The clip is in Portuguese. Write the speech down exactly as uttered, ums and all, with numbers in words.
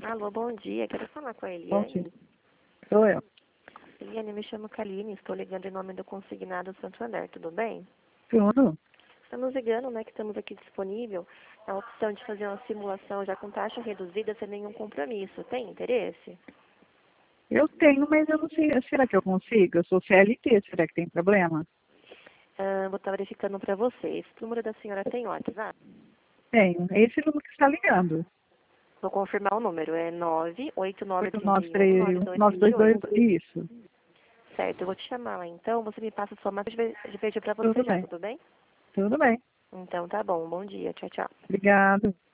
Alô, bom dia. Quero falar com a Bom dia. Eliane. Sou eu. Eliane, me chamo Kaline, estou ligando em nome do Consignado Santander, tudo bem? Tudo? Estamos ligando, né, que estamos aqui disponível a opção de fazer uma simulação já com taxa reduzida sem nenhum compromisso. Tem interesse? Eu tenho, mas eu não sei. Será que eu consigo? Eu sou C L T, será que tem problema? Ah, vou estar verificando para você. Esse número da senhora tem WhatsApp? Tenho. É esse número que está ligando. Vou confirmar o número. É nove oito nove oito três nove um três nove um dois nove dois dois dois. oito. Isso. Certo, eu vou te chamar lá então. Você me passa sua massa de pedir para você Tudo já, bem. tudo bem? Tudo bem. Então tá bom. Bom dia. Tchau, tchau. Obrigado.